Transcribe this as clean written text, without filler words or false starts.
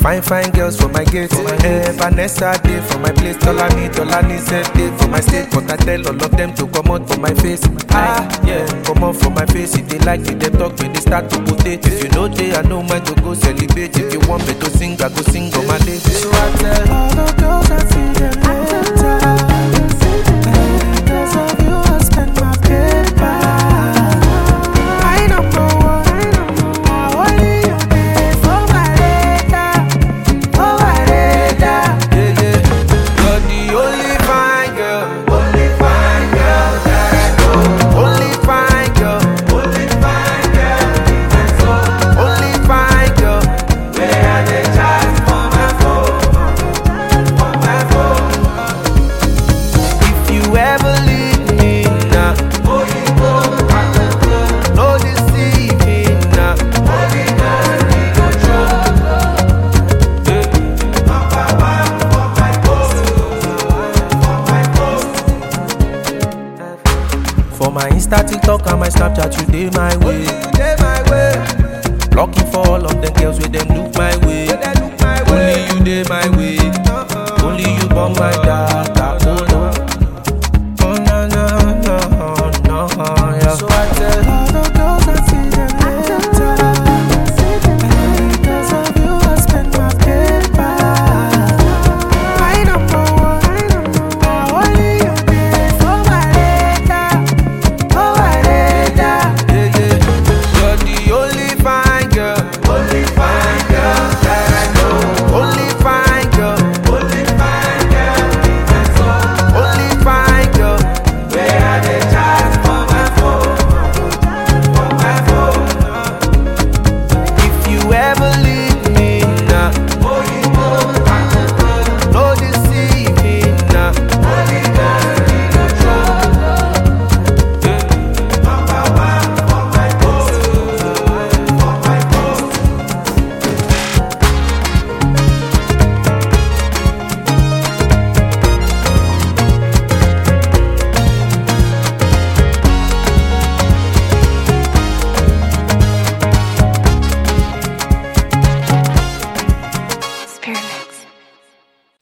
Fine, fine girls for my gate. Vanessa day for my place. Tolani said day for my state. But I tell all of them to come out for my face. Come out for my face. If they like it, they talk when they start to rotate. If you know they, I know mine to go celebrate. If you want me to sing, I go sing on my day. So I tell all the girls I see them later. Because of you, I spend my paper. I don't know what, only you pay for my radar. For my radar. You're the only fine girl that I know. Only fine girl in my soul. Only fine girl where I dey chat for my phone. If you ever leave me now, no deceiving now. For my Insta, TikTok, and my Snapchat, you dey my way. Blocking